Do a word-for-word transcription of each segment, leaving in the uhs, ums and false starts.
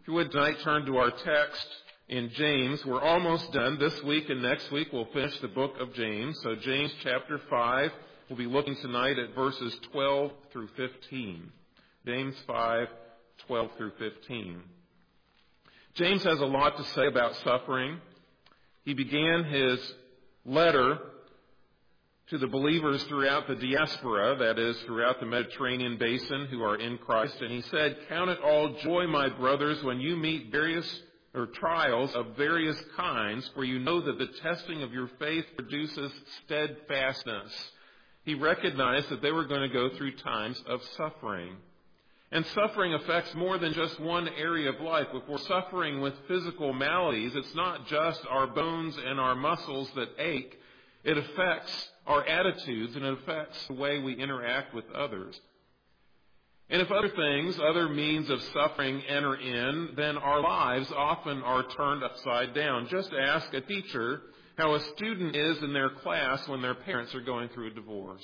If you would tonight turn to our text in James. We're almost done. This week and next week we'll finish the book of James. So James chapter five, we'll be looking tonight at verses twelve through fifteen. James five, twelve through fifteen. James has a lot to say about suffering. He began his letter to the believers throughout the diaspora, that is, throughout the Mediterranean basin who are in Christ. And he said, "Count it all joy, my brothers, when you meet various or trials of various kinds, for you know that the testing of your faith produces steadfastness." He recognized that they were going to go through times of suffering. And suffering affects more than just one area of life. If we're suffering with physical maladies, it's not just our bones and our muscles that ache. It affects our attitudes, and it affects the way we interact with others. And if other things, other means of suffering enter in, then our lives often are turned upside down. Just ask a teacher how a student is in their class when their parents are going through a divorce.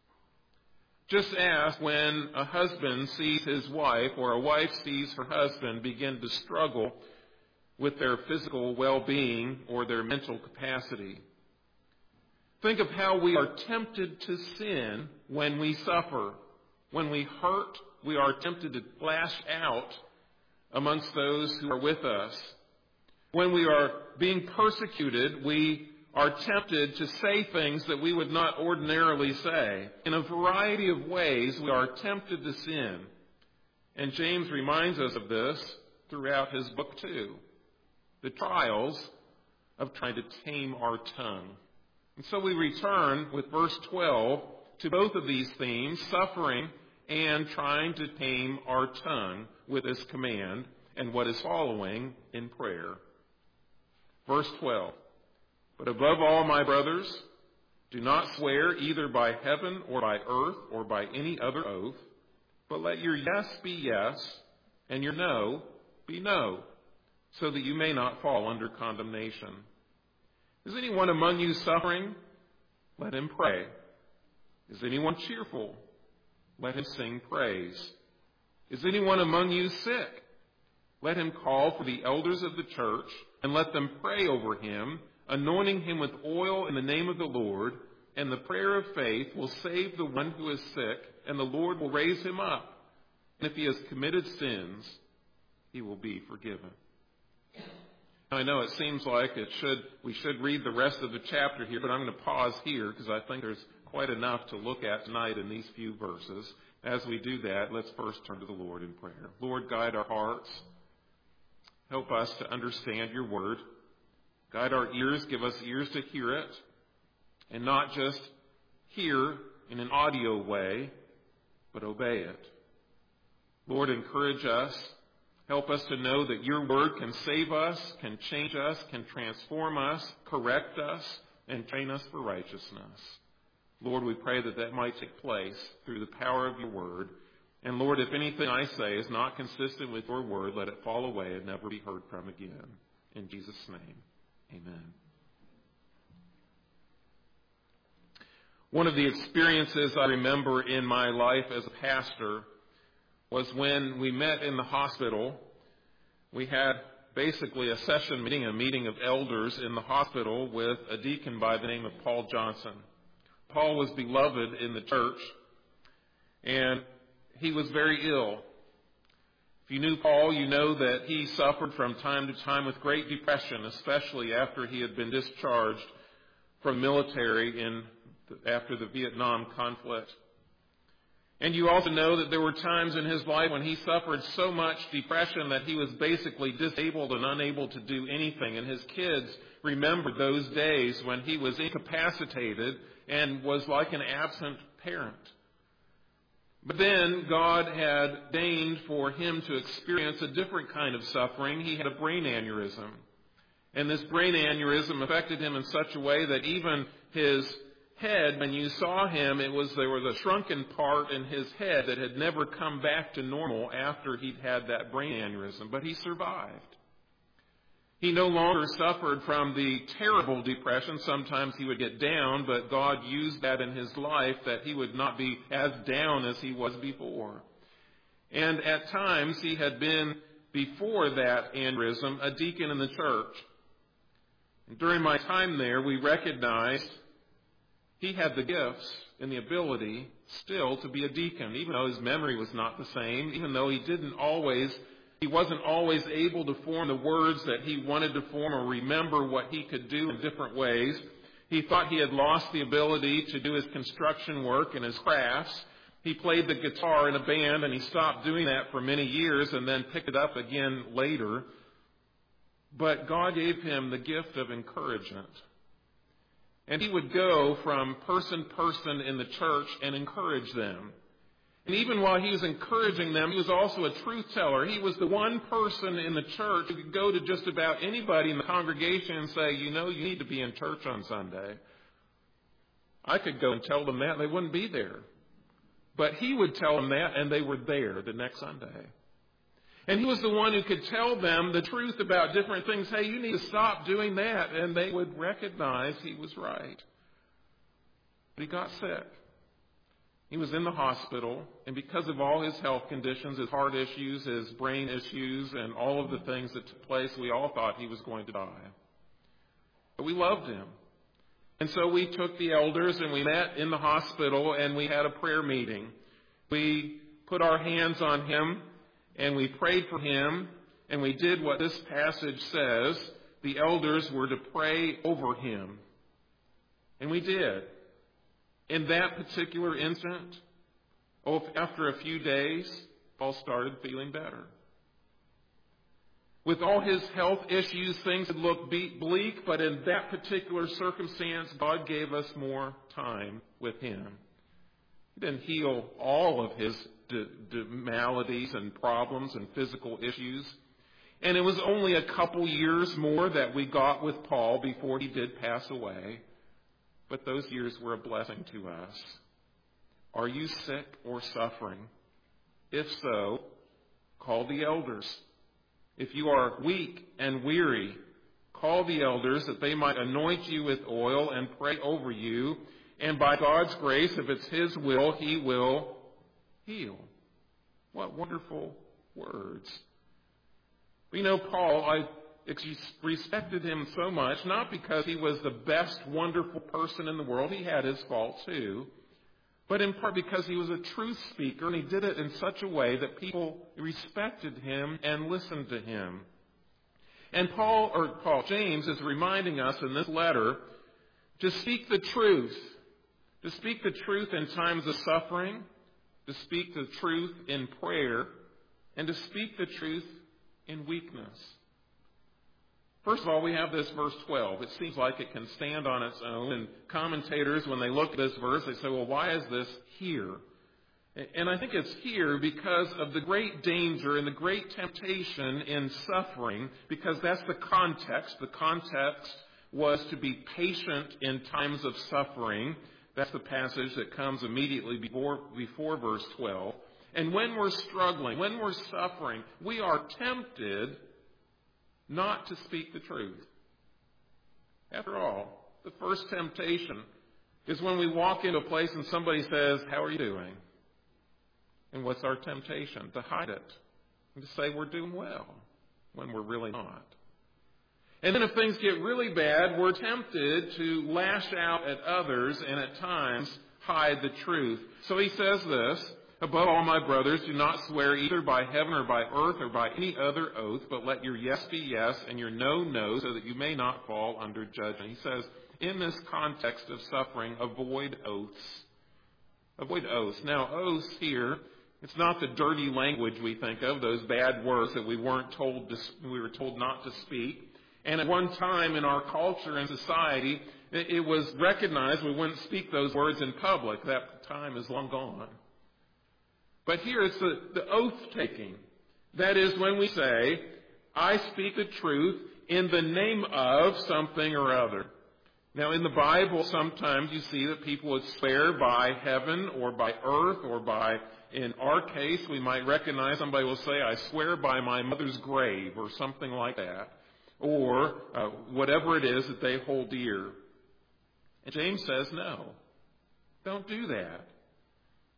Just ask when a husband sees his wife or a wife sees her husband begin to struggle with their physical well-being or their mental capacity. Think of how we are tempted to sin when we suffer. When we hurt, we are tempted to lash out amongst those who are with us. When we are being persecuted, we are tempted to say things that we would not ordinarily say. In a variety of ways, we are tempted to sin. And James reminds us of this throughout his book too. The trials of trying to tame our tongue. And so we return with verse twelve to both of these themes, suffering and trying to tame our tongue with this command and what is following in prayer. Verse twelve, "But above all, my brothers, do not swear either by heaven or by earth or by any other oath, but let your yes be yes and your no be no, so that you may not fall under condemnation. Is anyone among you suffering? Let him pray. Is anyone cheerful? Let him sing praise. Is anyone among you sick? Let him call for the elders of the church and let them pray over him, anointing him with oil in the name of the Lord, and the prayer of faith will save the one who is sick, and the Lord will raise him up. And if he has committed sins, he will be forgiven." I know it seems like it should we should read the rest of the chapter here, but I'm going to pause here because I think there's quite enough to look at tonight in these few verses. As we do that, let's first turn to the Lord in prayer. Lord, guide our hearts. Help us to understand your word. Guide our ears. Give us ears to hear it, and not just hear in an audio way, but obey it. Lord, encourage us. Help us to know that your word can save us, can change us, can transform us, correct us, and train us for righteousness. Lord, we pray that that might take place through the power of your word. And Lord, if anything I say is not consistent with your word, let it fall away and never be heard from again. In Jesus' name, amen. One of the experiences I remember in my life as a pastor was when we met in the hospital. We had basically a session meeting, a meeting of elders in the hospital with a deacon by the name of Paul Johnson. Paul was beloved in the church, and he was very ill. If you knew Paul, you know that he suffered from time to time with great depression, especially after he had been discharged from the military in after the Vietnam conflict. And you also know that there were times in his life when he suffered so much depression that he was basically disabled and unable to do anything. And his kids remembered those days when he was incapacitated and was like an absent parent. But then God had deigned for him to experience a different kind of suffering. He had a brain aneurysm. And this brain aneurysm affected him in such a way that even his head, when you saw him, it was there was a shrunken part in his head that had never come back to normal after he'd had that brain aneurysm. But he survived. He no longer suffered from the terrible depression. Sometimes he would get down, but God used that in his life that he would not be as down as he was before. And at times he had been before that aneurysm, a deacon in the church. And during my time there, we recognized he had the gifts and the ability still to be a deacon, even though his memory was not the same, even though he didn't always, he wasn't always able to form the words that he wanted to form or remember what he could do in different ways. He thought he had lost the ability to do his construction work and his crafts. He played the guitar in a band, and he stopped doing that for many years and then picked it up again later. But God gave him the gift of encouragement. And he would go from person to person in the church and encourage them. And even while he was encouraging them, he was also a truth teller. He was the one person in the church who could go to just about anybody in the congregation and say, you know, you need to be in church on Sunday. I could go and tell them that, and they wouldn't be there. But he would tell them that, and they were there the next Sunday. And he was the one who could tell them the truth about different things. Hey, you need to stop doing that. And they would recognize he was right. But he got sick. He was in the hospital. And because of all his health conditions, his heart issues, his brain issues, and all of the things that took place, we all thought he was going to die. But we loved him. And so we took the elders and we met in the hospital and we had a prayer meeting. We put our hands on him. And we prayed for him, and we did what this passage says. The elders were to pray over him. And we did. In that particular instant, oh, after a few days, Paul started feeling better. With all his health issues, things had looked bleak, but in that particular circumstance, God gave us more time with him. He didn't heal all of his D- d- maladies and problems and physical issues. And it was only a couple years more that we got with Paul before he did pass away. But those years were a blessing to us. Are you sick or suffering? If so, call the elders. If you are weak and weary, call the elders that they might anoint you with oil and pray over you. And by God's grace, if it's his will, he will heal. What wonderful words. You know, Paul, I respected him so much, not because he was the best, wonderful person in the world. He had his faults too. But in part because he was a truth speaker, and he did it in such a way that people respected him and listened to him. And Paul, or Paul, James is reminding us in this letter to speak the truth. To speak the truth in times of suffering, to speak the truth in prayer, and to speak the truth in weakness. First of all, we have this verse twelve. It seems like it can stand on its own, and commentators, when they look at this verse, they say, well, why is this here? And I think it's here because of the great danger and the great temptation in suffering, because that's the context. The context was to be patient in times of suffering. That's the passage that comes immediately before, before verse twelve. And when we're struggling, when we're suffering, we are tempted not to speak the truth. After all, the first temptation is when we walk into a place and somebody says, how are you doing? And what's our temptation? To hide it and to say we're doing well when we're really not. And then if things get really bad, we're tempted to lash out at others and at times hide the truth. So he says this, above all, my brothers, do not swear either by heaven or by earth or by any other oath, but let your yes be yes and your no, no, so that you may not fall under judgment. He says, in this context of suffering, avoid oaths. Avoid oaths. Now, oaths here, it's not the dirty language we think of, those bad words that we weren't told to, we were told not to speak. And at one time in our culture and society, it was recognized we wouldn't speak those words in public. That time is long gone. But here it's the, the oath-taking. That is when we say, I speak the truth in the name of something or other. Now, in the Bible, sometimes you see that people would swear by heaven or by earth or by, in our case, we might recognize somebody will say, I swear by my mother's grave or something like that. Or uh, whatever it is that they hold dear. And James says, no, don't do that.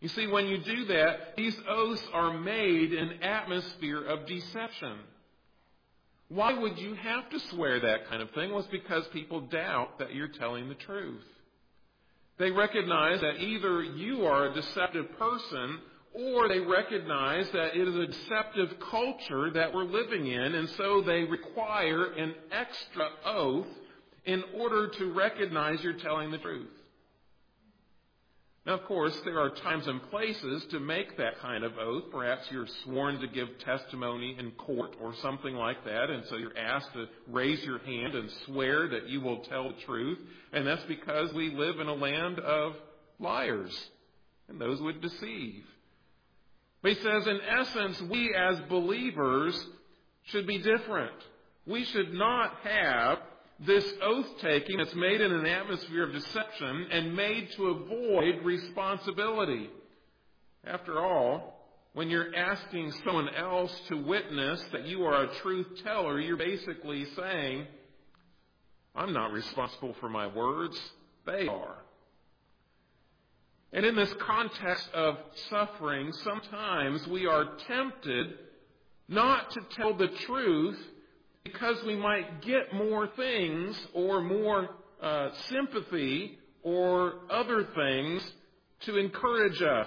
You see, when you do that, these oaths are made in an atmosphere of deception. Why would you have to swear that kind of thing? Well, it's because people doubt that you're telling the truth. They recognize that either you are a deceptive person, or they recognize that it is a deceptive culture that we're living in, and so they require an extra oath in order to recognize you're telling the truth. Now, of course, there are times and places to make that kind of oath. Perhaps you're sworn to give testimony in court or something like that, and so you're asked to raise your hand and swear that you will tell the truth. And that's because we live in a land of liars, and those would deceive. But he says, in essence, we as believers should be different. We should not have this oath-taking that's made in an atmosphere of deception and made to avoid responsibility. After all, when you're asking someone else to witness that you are a truth teller, you're basically saying, I'm not responsible for my words, they are. And in this context of suffering, sometimes we are tempted not to tell the truth because we might get more things or more uh, sympathy or other things to encourage us.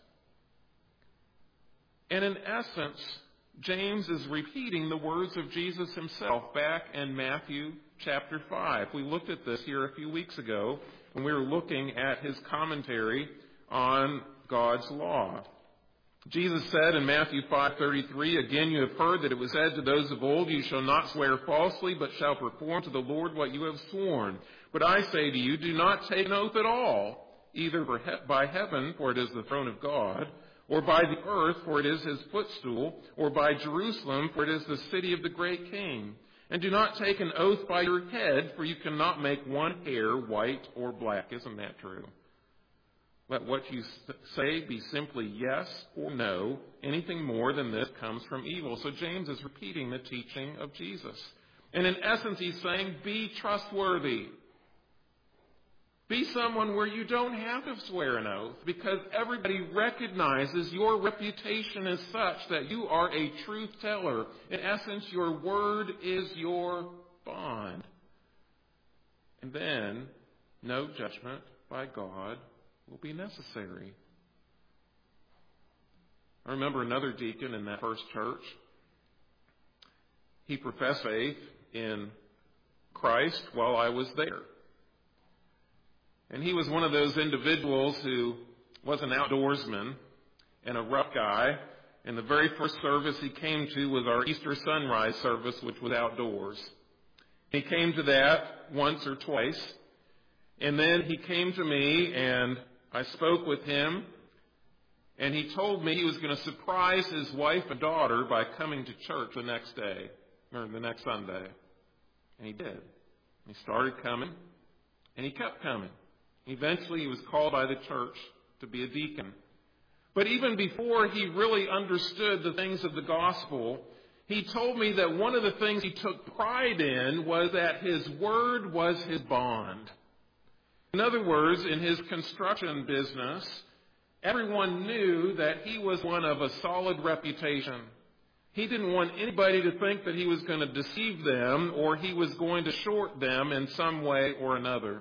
And in essence, James is repeating the words of Jesus himself back in Matthew chapter five. We looked at this here a few weeks ago when we were looking at his commentary on God's law. Jesus said in Matthew five thirty-three, again you have heard that it was said to those of old, you shall not swear falsely, but shall perform to the Lord what you have sworn. But I say to you, do not take an oath at all, either by heaven, for it is the throne of God, or by the earth, for it is his footstool, or by Jerusalem, for it is the city of the great king. And do not take an oath by your head, for you cannot make one hair white or black. Isn't that true? Let what you say be simply yes or no. Anything more than this comes from evil. So James is repeating the teaching of Jesus. And in essence, he's saying, be trustworthy. Be someone where you don't have to swear an oath, because everybody recognizes your reputation is such that you are a truth teller. In essence, your word is your bond. And then, no judgment by God will be necessary. I remember another deacon in that first church. He professed faith in Christ while I was there. And he was one of those individuals who was an outdoorsman and a rough guy. And the very first service he came to was our Easter sunrise service, which was outdoors. He came to that once or twice. And then he came to me and I spoke with him, and he told me he was going to surprise his wife and daughter by coming to church the next day, or the next Sunday. And he did. He started coming, and he kept coming. Eventually, he was called by the church to be a deacon. But even before he really understood the things of the gospel, he told me that one of the things he took pride in was that his word was his bond. In other words, in his construction business, everyone knew that he was one of a solid reputation. He didn't want anybody to think that he was going to deceive them or he was going to short them in some way or another.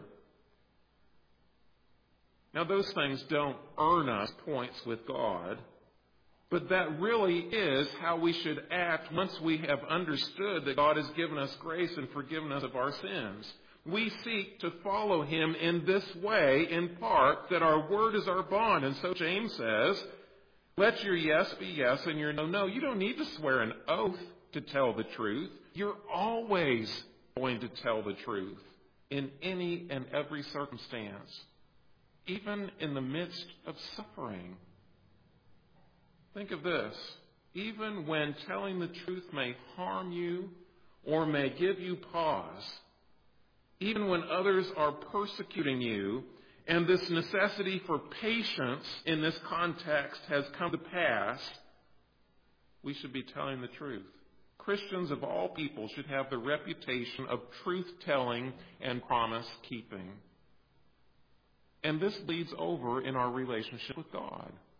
Now, those things don't earn us points with God, but that really is how we should act once we have understood that God has given us grace and forgiven us of our sins. We seek to follow him in this way, in part, that our word is our bond. And so James says, let your yes be yes and your no, no. You don't need to swear an oath to tell the truth. You're always going to tell the truth in any and every circumstance, even in the midst of suffering. Think of this. Even when telling the truth may harm you or may give you pause, even when others are persecuting you, and this necessity for patience in this context has come to pass, we should be telling the truth. Christians of all people should have the reputation of truth-telling and promise-keeping. And this leads over in our relationship with God.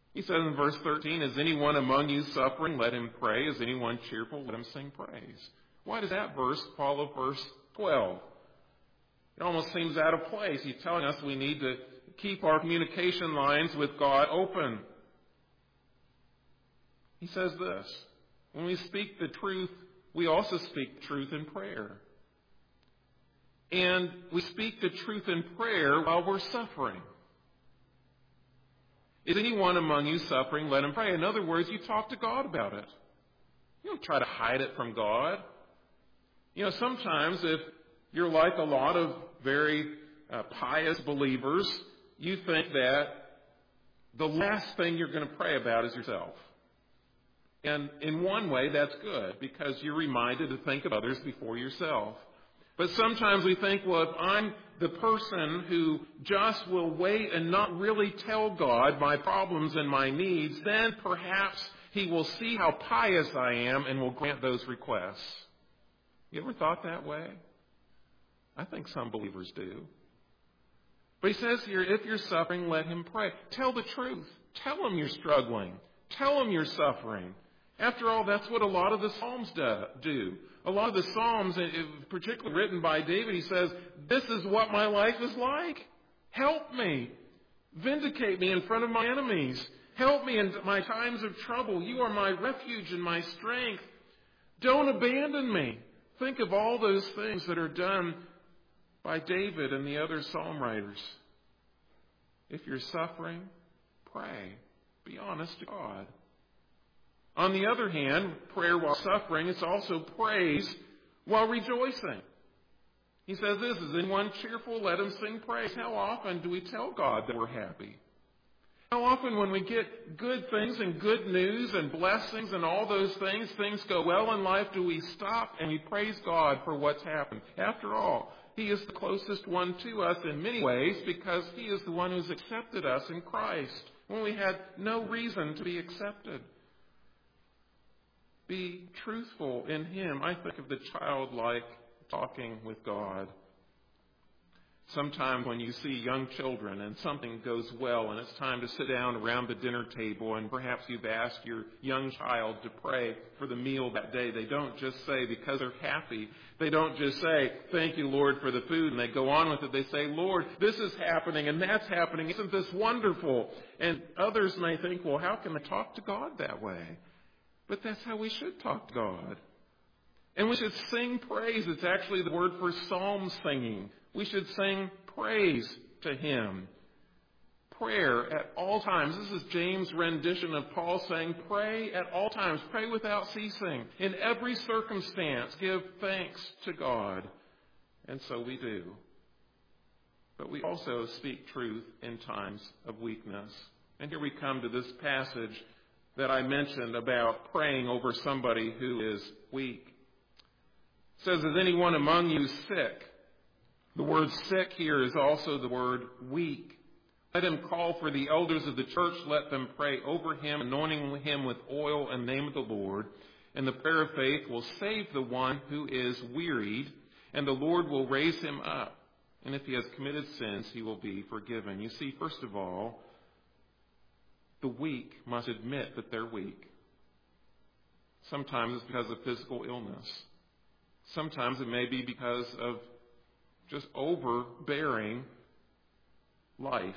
He says in verse thirteen, is anyone among you suffering? Let him pray. Is anyone cheerful? Let him sing praise. Why does that verse follow verse twelve? It almost seems out of place. He's telling us we need to keep our communication lines with God open. He says this, when we speak the truth, we also speak truth in prayer. And we speak the truth in prayer while we're suffering. Is anyone among you suffering? Let him pray. In other words, you talk to God about it. You don't try to hide it from God. You know, sometimes if you're like a lot of very uh, pious believers, you think that the last thing you're going to pray about is yourself. And in one way, that's good, because you're reminded to think of others before yourself. But sometimes we think, well, if I'm the person who just will wait and not really tell God my problems and my needs, then perhaps He will see how pious I am and will grant those requests. You ever thought that way? I think some believers do. But He says here, if you're suffering, let Him pray. Tell the truth. Tell Him you're struggling. Tell Him you're suffering. After all, that's what a lot of the Psalms do. A lot of the Psalms, particularly written by David, he says, this is what my life is like. Help me. Vindicate me in front of my enemies. Help me in my times of trouble. You are my refuge and my strength. Don't abandon me. Think of all those things that are done by David and the other psalm writers. If you're suffering, pray. Be honest to God. On the other hand, prayer while suffering, it's also praise while rejoicing. He says this, is anyone cheerful? Let him sing praise. How often do we tell God that we're happy? How often when we get good things and good news and blessings and all those things, things go well in life, do we stop and we praise God for what's happened? After all, He is the closest one to us in many ways because He is the one who's accepted us in Christ when we had no reason to be accepted. Be truthful in Him. I think of the childlike talking with God. Sometimes when you see young children and something goes well and it's time to sit down around the dinner table and perhaps you've asked your young child to pray for the meal that day, they don't just say, because they're happy, they don't just say, thank you, Lord, for the food, and they go on with it. They say, Lord, this is happening and that's happening. Isn't this wonderful? And others may think, well, how can I talk to God that way? But that's how we should talk to God. And we should sing praise. It's actually the word for psalm singing. We should sing praise to Him. Prayer at all times. This is James' rendition of Paul saying, pray at all times. Pray without ceasing. In every circumstance, give thanks to God. And so we do. But we also speak truth in times of weakness. And here we come to this passage that I mentioned about praying over somebody who is weak. It says, is anyone among you sick? The word sick here is also the word weak. Let him call for the elders of the church. Let them pray over him, anointing him with oil in the name of the Lord. And the prayer of faith will save the one who is wearied, and the Lord will raise him up. And if he has committed sins, he will be forgiven. You see, first of all, the weak must admit that they're weak. Sometimes it's because of physical illness. Sometimes it may be because of just overbearing life.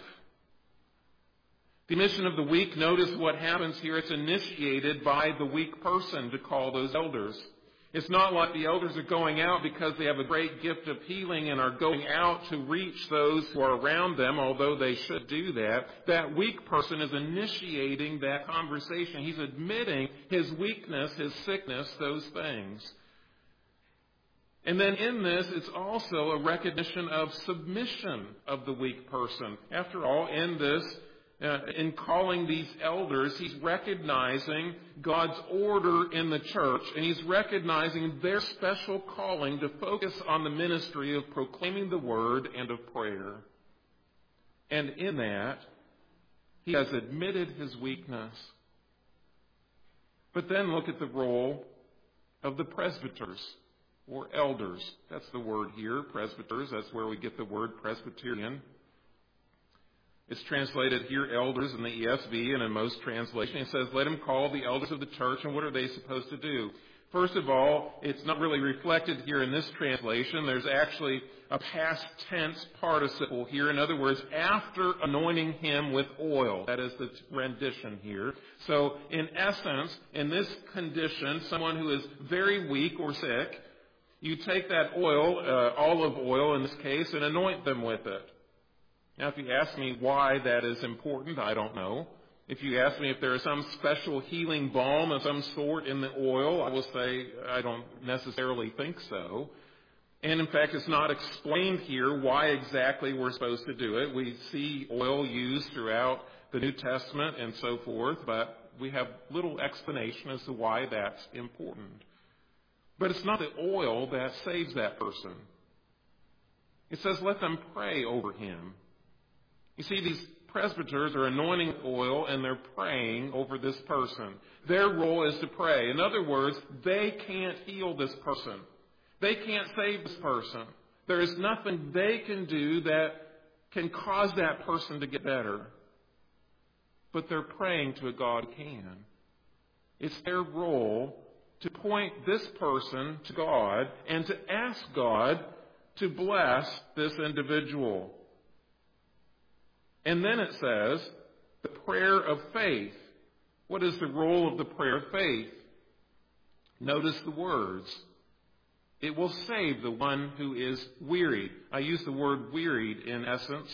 The admission of the weak, notice what happens here. It's initiated by the weak person to call those elders. It's not like the elders are going out because they have a great gift of healing and are going out to reach those who are around them, although they should do that. That weak person is initiating that conversation. He's admitting his weakness, his sickness, those things. And then in this, it's also a recognition of submission of the weak person. After all, in this, uh, in calling these elders, he's recognizing God's order in the church, and he's recognizing their special calling to focus on the ministry of proclaiming the word and of prayer. And in that, he has admitted his weakness. But then look at the role of the presbyters. Or elders. That's the word here, presbyters. That's where we get the word Presbyterian. It's translated here elders in the E S V and in most translations. It says, let him call the elders of the church. And what are they supposed to do? First of all, it's not really reflected here in this translation. There's actually a past tense participle here. In other words, after anointing him with oil. That is the rendition here. So in essence, in this condition, someone who is very weak or sick, you take that oil, uh, olive oil in this case, and anoint them with it. Now, if you ask me why that is important, I don't know. If you ask me if there is some special healing balm of some sort in the oil, I will say I don't necessarily think so. And in fact, it's not explained here why exactly we're supposed to do it. We see oil used throughout the New Testament and so forth, but we have little explanation as to why that's important. But it's not the oil that saves that person. It says, let them pray over him. You see, these presbyters are anointing with oil and they're praying over this person. Their role is to pray. In other words, they can't heal this person. They can't save this person. There is nothing they can do that can cause that person to get better. But they're praying to a God who can. It's their role to point this person to God and to ask God to bless this individual. And then it says, the prayer of faith. What is the role of the prayer of faith? Notice the words. It will save the one who is wearied. I use the word wearied in essence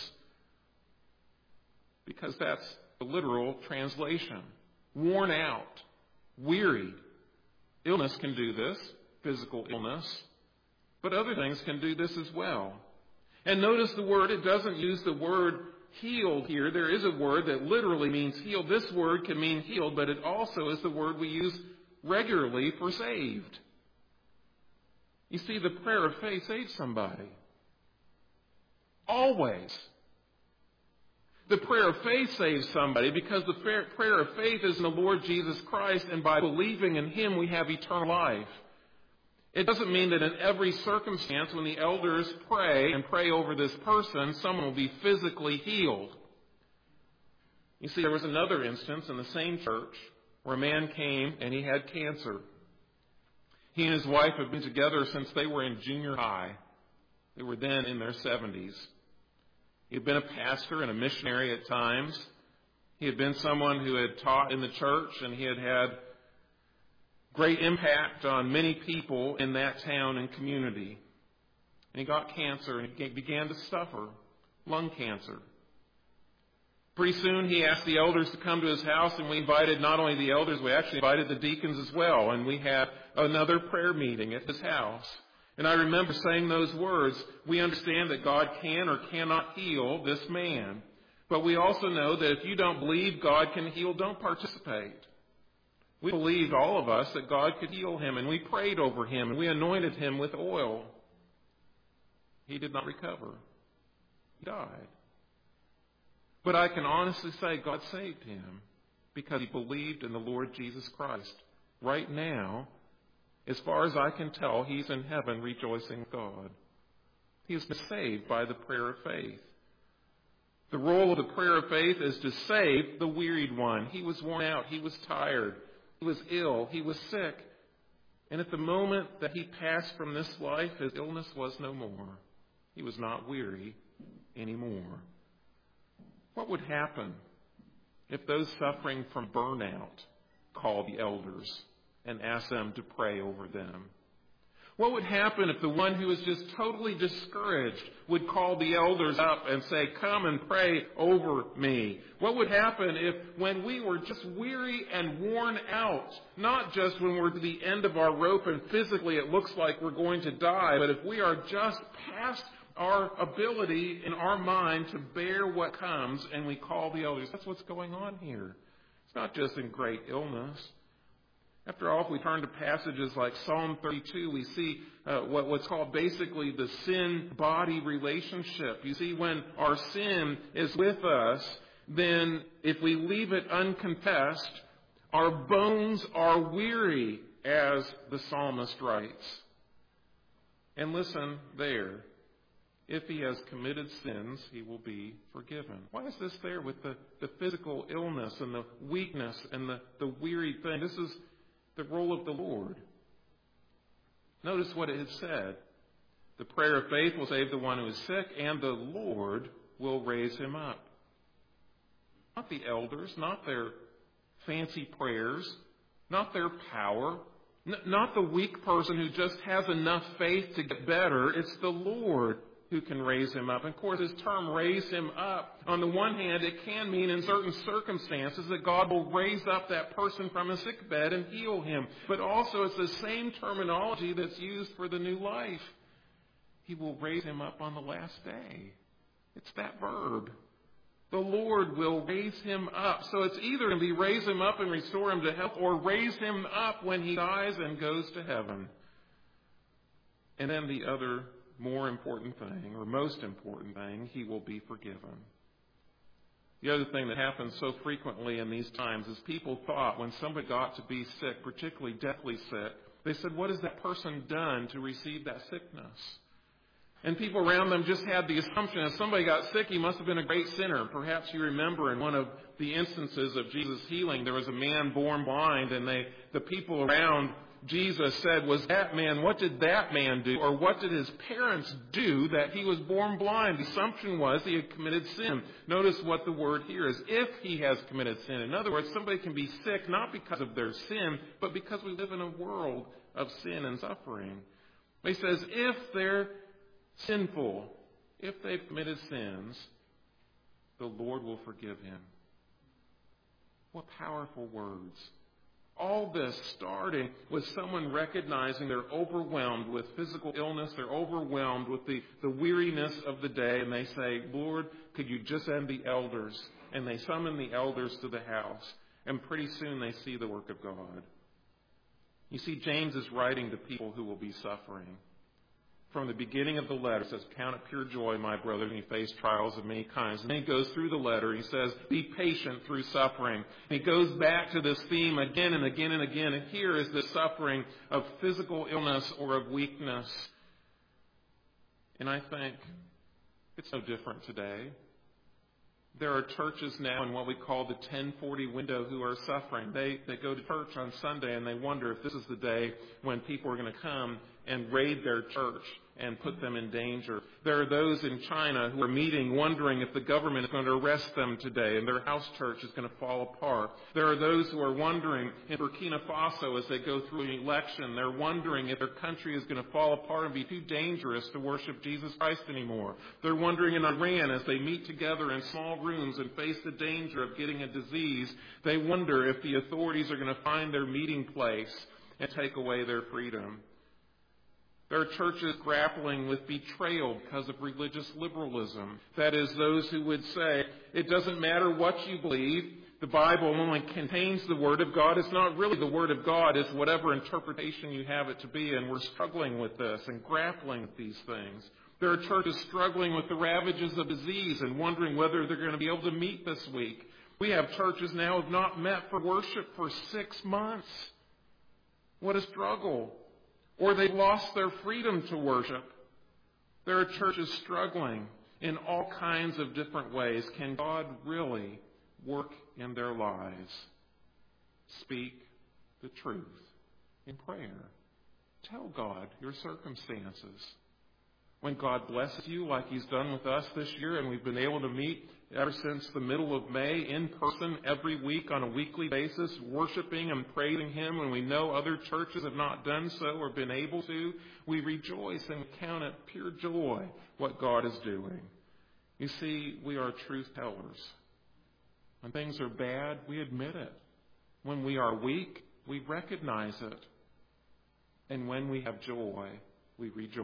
because that's the literal translation. Worn out, wearied. Illness can do this, physical illness, but other things can do this as well. And notice the word, it doesn't use the word healed here. There is a word that literally means healed. This word can mean healed, but it also is the word we use regularly for saved. You see, the prayer of faith saves somebody. Always. The prayer of faith saves somebody because the prayer of faith is in the Lord Jesus Christ, and by believing in him we have eternal life. It doesn't mean that in every circumstance when the elders pray and pray over this person, someone will be physically healed. You see, there was another instance in the same church where a man came and he had cancer. He and his wife had been together since they were in junior high. They were then in their seventies. He had been a pastor and a missionary at times. He had been someone who had taught in the church, and he had had great impact on many people in that town and community. And he got cancer, and he began to suffer lung cancer. Pretty soon he asked the elders to come to his house, and we invited not only the elders, we actually invited the deacons as well. And we had another prayer meeting at his house. And I remember saying those words, we understand that God can or cannot heal this man. But we also know that if you don't believe God can heal, don't participate. We believed, all of us, that God could heal him, and we prayed over him, and we anointed him with oil. He did not recover. He died. But I can honestly say God saved him because he believed in the Lord Jesus Christ. Right now, as far as I can tell, he's in heaven rejoicing with God. He has been saved by the prayer of faith. The role of the prayer of faith is to save the wearied one. He was worn out. He was tired. He was ill. He was sick. And at the moment that he passed from this life, his illness was no more. He was not weary anymore. What would happen if those suffering from burnout called the elders and asked them to pray over them? What would happen if the one who was just totally discouraged would call the elders up and say, come and pray over me? What would happen if when we were just weary and worn out, not just when we're to the end of our rope and physically it looks like we're going to die, but if we are just past our ability in our mind to bear what comes and we call the elders? That's what's going on here. It's not just in great illness. After all, if we turn to passages like Psalm thirty-two, we see uh, what, what's called basically the sin-body relationship. You see, when our sin is with us, then if we leave it unconfessed, our bones are weary, as the psalmist writes. And listen there. If he has committed sins, he will be forgiven. Why is this there with the, the physical illness and the weakness and the, the weary thing? This is the role of the Lord. Notice what it had said. The prayer of faith will save the one who is sick, and the Lord will raise him up. Not the elders, not their fancy prayers, not their power, n- not the weak person who just has enough faith to get better. It's the Lord who can raise him up. And of course, this term, raise him up, on the one hand, it can mean in certain circumstances that God will raise up that person from a sick bed and heal him. But also, it's the same terminology that's used for the new life. He will raise him up on the last day. It's that verb. The Lord will raise him up. So it's either going to be raise him up and restore him to health, or raise him up when he dies and goes to heaven. And then the other more important thing, or most important thing, he will be forgiven. The other thing that happens so frequently in these times is people thought when somebody got to be sick, particularly deathly sick, they said, what has that person done to receive that sickness? And people around them just had the assumption if somebody got sick, he must have been a great sinner. Perhaps you remember in one of the instances of Jesus' healing, there was a man born blind, and they, the people around Jesus said, was that man, what did that man do? Or what did his parents do that he was born blind? The assumption was he had committed sin. Notice what the word here is, if he has committed sin. In other words, somebody can be sick not because of their sin, but because we live in a world of sin and suffering. He says, if they're sinful, if they've committed sins, the Lord will forgive him. What powerful words. All this starting with someone recognizing they're overwhelmed with physical illness, they're overwhelmed with the, the weariness of the day, and they say, Lord, could you just send the elders? And they summon the elders to the house, and pretty soon they see the work of God. You see, James is writing to people who will be suffering. From the beginning of the letter, it says, count it pure joy, my brother, when you face trials of many kinds. And then he goes through the letter. He says, be patient through suffering. And he goes back to this theme again and again and again. And here is the suffering of physical illness or of weakness. And I think it's no different today. There are churches now in what we call the ten forty window who are suffering. They, they go to church on Sunday and they wonder if this is the day when people are going to come and raid their church and put them in danger. There are those in China who are meeting wondering if the government is going to arrest them today and their house church is going to fall apart. There are those who are wondering in Burkina Faso as they go through an election, they're wondering if their country is going to fall apart and be too dangerous to worship Jesus Christ anymore. They're wondering in Iran as they meet together in small rooms and face the danger of getting a disease, they wonder if the authorities are going to find their meeting place and take away their freedom. There are churches grappling with betrayal because of religious liberalism. That is, those who would say, it doesn't matter what you believe, the Bible only contains the Word of God. It's not really the Word of God, it's whatever interpretation you have it to be, and we're struggling with this and grappling with these things. There are churches struggling with the ravages of disease and wondering whether they're going to be able to meet this week. We have churches now who have not met for worship for six months. What a struggle. Or they've lost their freedom to worship. There are churches struggling in all kinds of different ways. Can God really work in their lives? Speak the truth in prayer. Tell God your circumstances. When God blesses you like He's done with us this year, and we've been able to meet ever since the middle of May in person every week on a weekly basis, worshiping and praising Him when we know other churches have not done so or been able to, we rejoice and count it pure joy what God is doing. You see, we are truth tellers. When things are bad, we admit it. When we are weak, we recognize it. And when we have joy, we rejoice.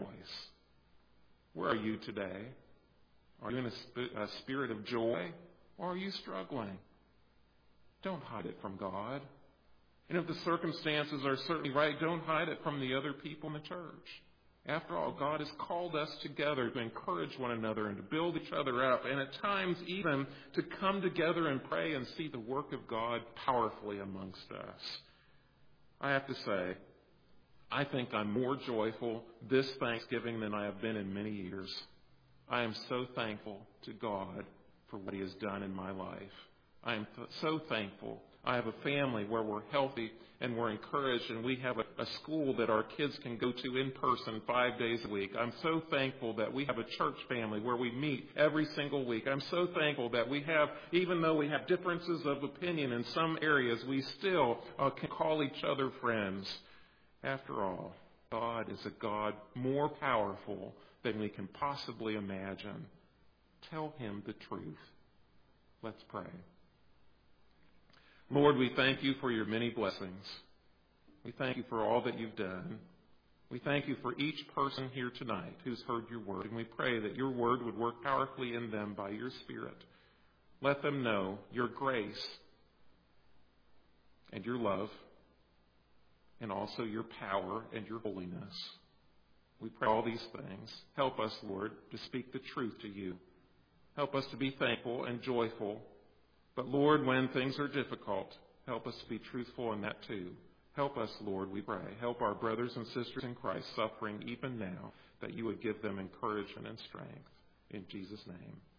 Where are you today? Are you in a, sp- a spirit of joy, or are you struggling? Don't hide it from God. And if the circumstances are certainly right, don't hide it from the other people in the church. After all, God has called us together to encourage one another and to build each other up, and at times even to come together and pray and see the work of God powerfully amongst us. I have to say, I think I'm more joyful this Thanksgiving than I have been in many years. I am so thankful to God for what he has done in my life. I am th- so thankful. I have a family where we're healthy and we're encouraged, and we have a, a school that our kids can go to in person five days a week. I'm so thankful that we have a church family where we meet every single week. I'm so thankful that we have, even though we have differences of opinion in some areas, we still uh, can call each other friends. After all, God is a God more powerful than we can possibly imagine. Tell him the truth. Let's pray. Lord, we thank you for your many blessings. We thank you for all that you've done. We thank you for each person here tonight who's heard your word, and we pray that your word would work powerfully in them by your Spirit. Let them know your grace and your love, and also your power and your holiness. We pray all these things. Help us, Lord, to speak the truth to you. Help us to be thankful and joyful. But, Lord, when things are difficult, help us to be truthful in that too. Help us, Lord, we pray. Help our brothers and sisters in Christ suffering even now, that you would give them encouragement and strength. In Jesus' name.